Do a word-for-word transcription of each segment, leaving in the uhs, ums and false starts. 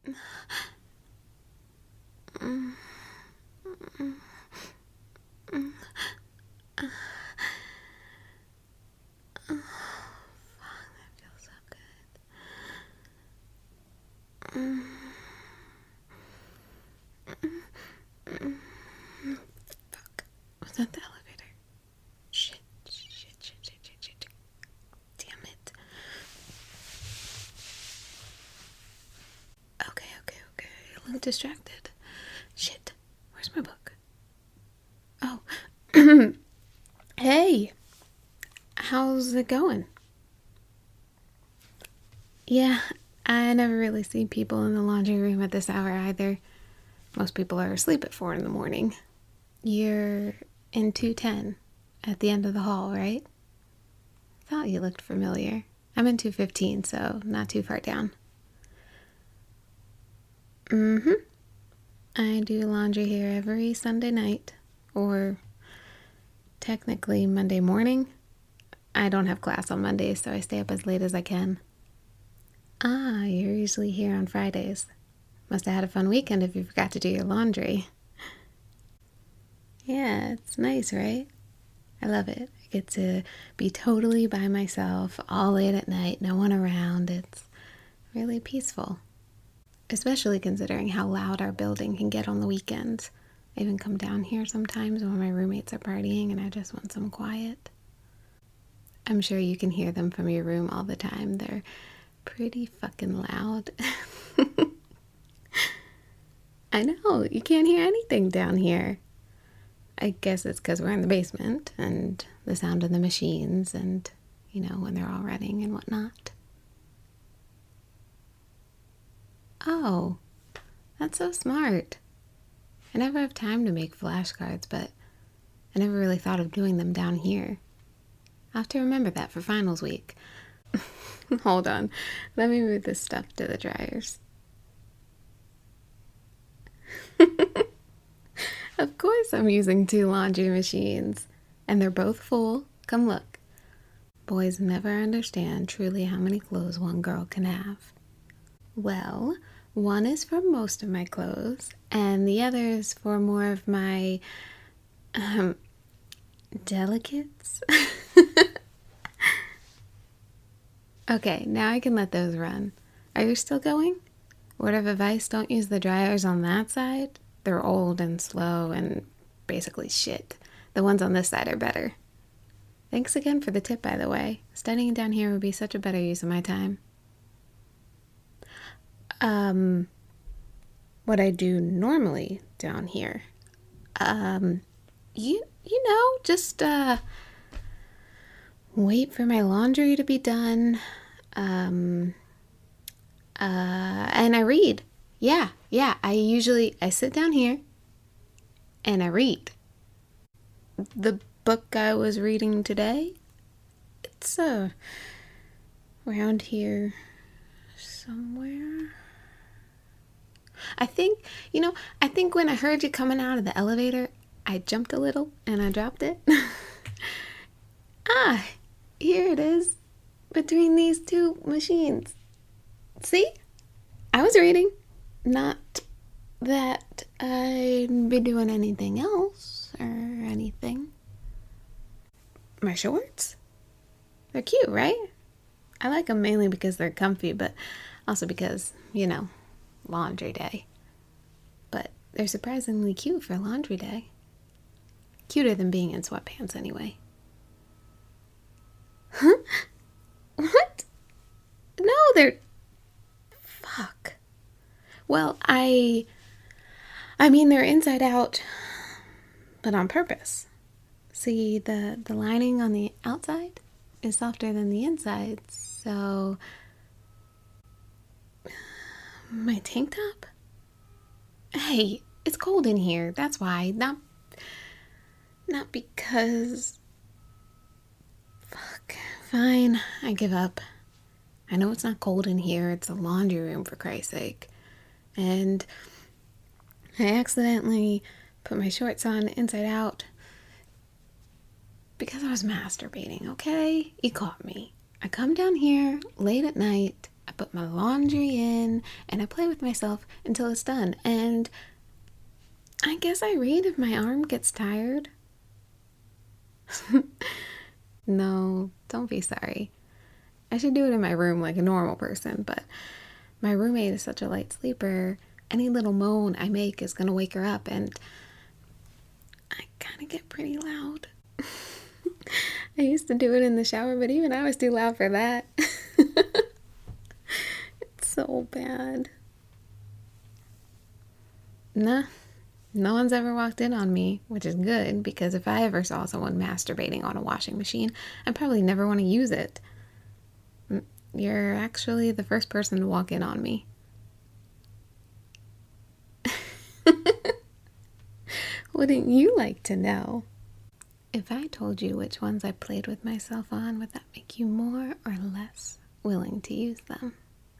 Mm, mm, mm. Oh, fuck, that feels so good. Mm, mm, mm. Fuck. Was that the elevator? Shit, shit, shit, shit, shit, shit. Damn it. Okay, okay, okay. A little distracted. Shit. Where's my book? Oh. Hey. How's it going? Yeah, I never really see people in the laundry room at this hour either. Most people are asleep at four in the morning. You're in two ten at the end of the hall, right? Thought you looked familiar. I'm in two fifteen, so not too far down. Mm-hmm. I do laundry here every Sunday night, or technically Monday morning. I don't have class on Mondays, so I stay up as late as I can. Ah, you're usually here on Fridays. Must have had a fun weekend if you forgot to do your laundry. Yeah, it's nice, right? I love it. I get to be totally by myself all late at night, no one around. It's really peaceful. Especially considering how loud our building can get on the weekends. I even come down here sometimes when my roommates are partying and I just want some quiet. I'm sure you can hear them from your room all the time. They're pretty fucking loud. I know, you can't hear anything down here. I guess it's because we're in the basement and the sound of the machines and, you know, when they're all running and whatnot. Oh, that's so smart. I never have time to make flashcards, but I never really thought of doing them down here. I'll have to remember that for finals week. Hold on. Let me move this stuff to the dryers. Of course I'm using two laundry machines. And they're both full. Come look. Boys never understand truly how many clothes one girl can have. Well, one is for most of my clothes, and the other is for more of my, um, delicates. Okay, now I can let those run. Are you still going? Word of advice, don't use the dryers on that side. They're old and slow and basically shit. The ones on this side are better. Thanks again for the tip, by the way. Studying down here would be such a better use of my time. Um, what I do normally down here, um, you, you know, just, uh, wait for my laundry to be done, um, uh, and I read. Yeah, yeah, I usually, I sit down here and I read. The book I was reading today, it's, uh, around here somewhere. I think, you know, I think when I heard you coming out of the elevator, I jumped a little and I dropped it. Ah, here it is, between these two machines. See? I was reading. Not that I'd be doing anything else or anything. My shorts? They're cute, right? I like them mainly because they're comfy, but also because, you know, laundry day. But they're surprisingly cute for laundry day. Cuter than being in sweatpants anyway. Huh? What? No, they're... Fuck. Well, I... I mean, they're inside out, but on purpose. See, the, the lining on the outside is softer than the inside, so... My tank top? Hey, it's cold in here, that's why. Not... Not because... Fuck. Fine, I give up. I know it's not cold in here, it's a laundry room, for Christ's sake. And I accidentally put my shorts on inside out because I was masturbating, okay? You caught me. I come down here late at night, I put my laundry in, and I play with myself until it's done. And I guess I read if my arm gets tired. No, don't be sorry. I should do it in my room like a normal person, but my roommate is such a light sleeper. Any little moan I make is gonna wake her up, and I kind of get pretty loud. I used to do it in the shower, but even I was too loud for that. It's so bad. Nah, no one's ever walked in on me, which is good, because if I ever saw someone masturbating on a washing machine, I'd probably never want to use it. You're actually the first person to walk in on me. Wouldn't you like to know? If I told you which ones I played with myself on, would that make you more or less willing to use them?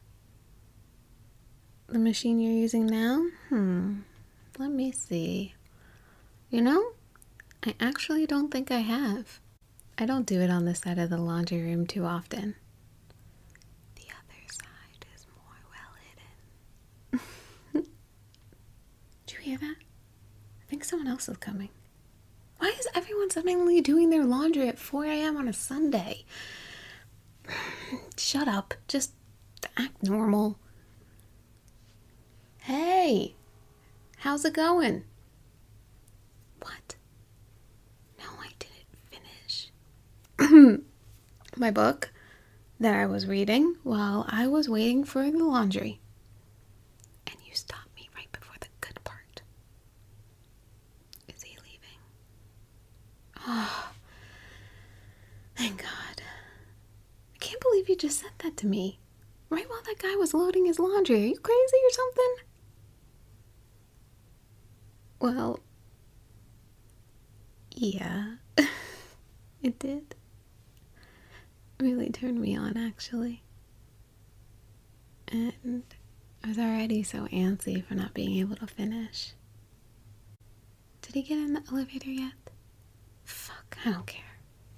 The machine you're using now? Hmm. Let me see. You know, I actually don't think I have. I don't do it on this side of the laundry room too often. The other side is more well hidden. Did you hear that? I think someone else is coming. Why is everyone suddenly doing their laundry at four a.m. on a Sunday? Shut up. Just act normal. Hey, how's it going? What? No, I didn't finish. My book that I was reading while I was waiting for the laundry. And you stopped me right before the good part. Is he leaving? Oh, thank God. I can't believe you just said that to me. Right while that guy was loading his laundry. Are you crazy or something? Well, yeah, it did. Really turned me on, actually. And I was already so antsy for not being able to finish. Did he get in the elevator yet? Fuck, I don't care.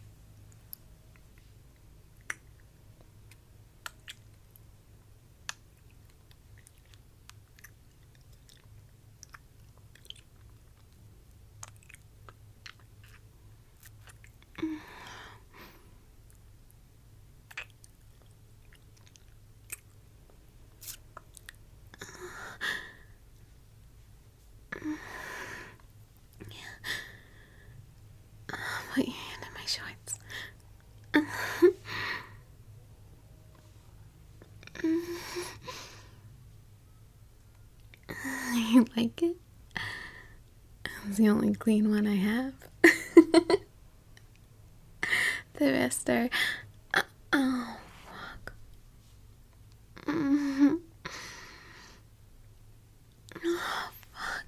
Put your hand in my shorts. You like it? It's the only clean one I have. The rest are... Uh, oh, fuck. Mm-hmm. Oh, fuck.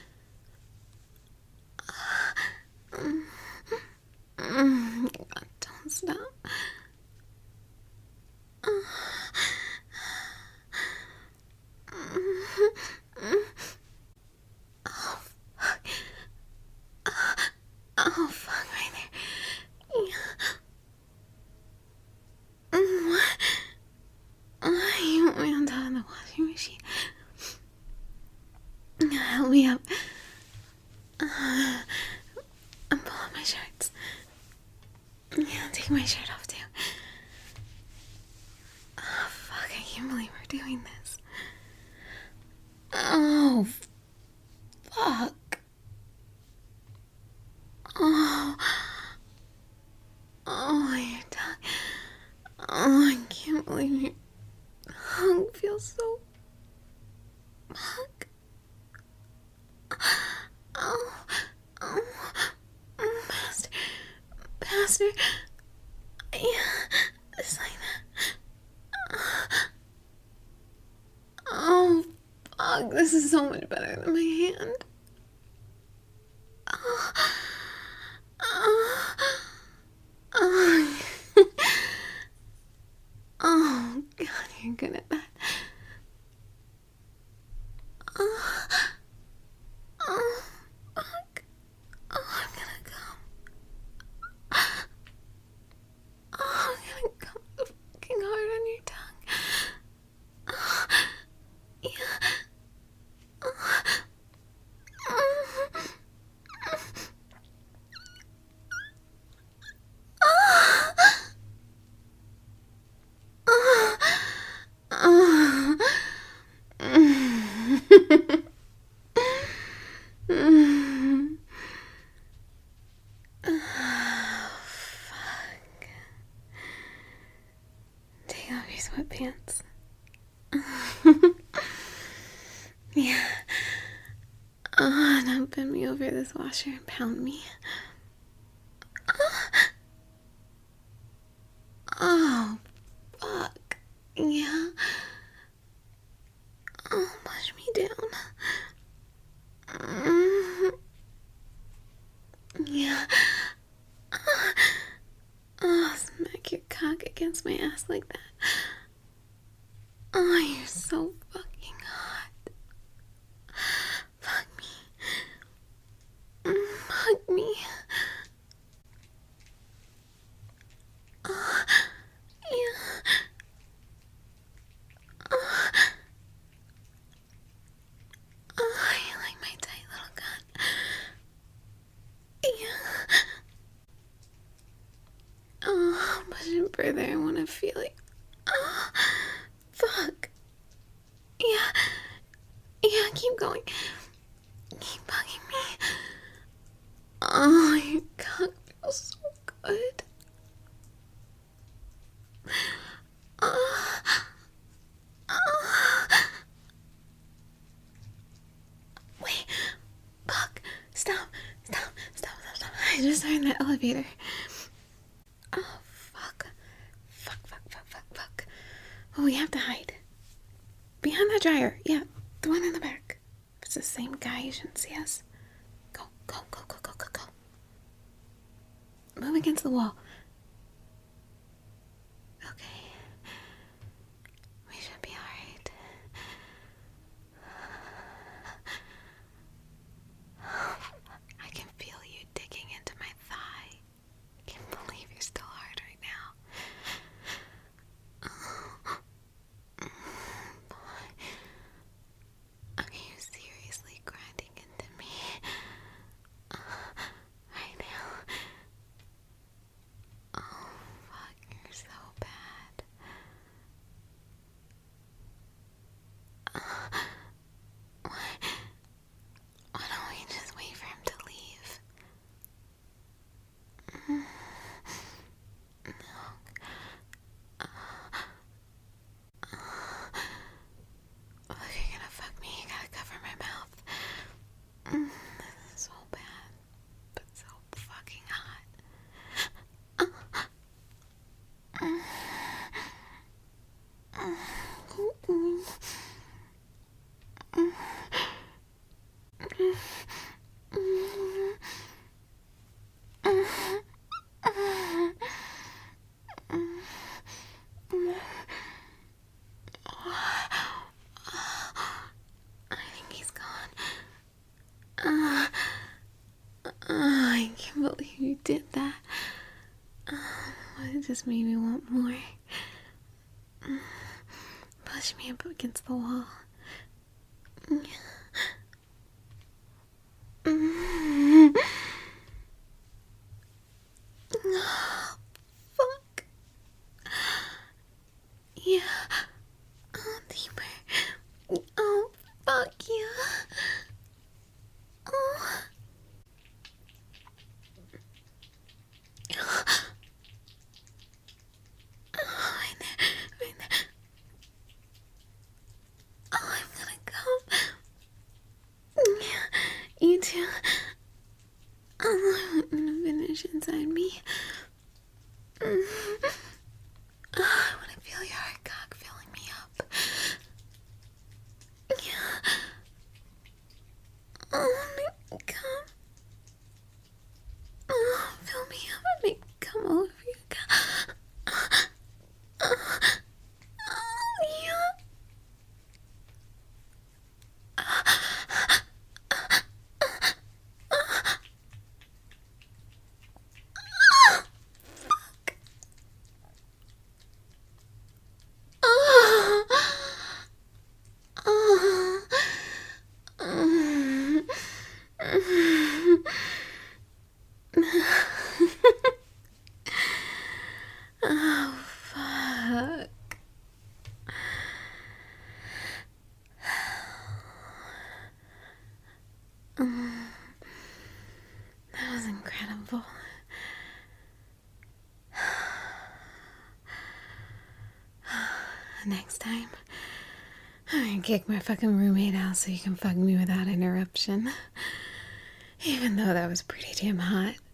Mm-hmm. God, don't stop. Oh, fuck, right there. Yeah. What? Oh, you want me on top of the washing machine? Help me up. Uh, I'm pulling my shirts. Yeah, I'll take my shirt off too. Oh, fuck, I can't believe we're doing this. Oh, fuck. Oh. Oh, your tongue. Oh, I can't believe your tongue feels so... Fuck. Oh. Oh. Pastor. Pastor. Yeah. It's like that. Oh, fuck. This is so much better than my hand. Oh. Oh. Oh. Oh, God, you're good at that. Oh. Oh, fuck. Oh, I'm gonna come. Oh, I'm gonna come so fucking hard on your tongue. bend me over this washer and pound me. Oh, fuck. Yeah. Oh, push me down. Mm. Yeah. Oh, smack your cock against my ass like that. Oh, you're so fucking hot. Fuck me. Mm, fuck me. Oh, yeah. Oh, oh, you like my tight little gun. Yeah. Oh, push it further. I want to feel it. Oh, fuck. Yeah. Yeah, keep going. Keep bugging me. Oh, your cock feels so good. Oh, oh. Wait. Fuck. Stop. Stop. Stop. Stop. Stop. I just heard the elevator. Oh, fuck. Fuck, fuck, fuck, fuck, fuck. Oh, we have to hide. Behind that dryer. Yeah, the one in the back. If it's the same guy, you shouldn't see us. Go, go, go, go, go, go, go. Move against the wall. Okay. We should be alright. I can feel you digging into my thigh. I can't believe you're still hard right now. Okay, you're seriously grinding into me right now. Oh, fuck, you're so bad. Why, why don't we just wait for him to leave? Oh, if you're gonna fuck me, you gotta cover my mouth. Mm, this is so bad, but so fucking hot. I think he's gone. Uh, uh, I can't believe you did that. Uh, it just made me want more. Push me up against the wall. Fuck. Yeah. Oh, deeper. Oh, fuck yeah. Oh. Oh, right there. Right there. Oh, I'm gonna come. Yeah. You too. Oh, I'm gonna finish inside me. Mm. Oh, I wanna feel your hard cock filling me up. Yeah. Oh, make come. Oh, fill me up and make come all over your cock. Oh, yeah. Oh. Oh. Mm. Oh, fuck. Mm. That was incredible. Next time, I'm gonna kick my fucking roommate out so you can fuck me without interruption. Even though that was pretty damn hot.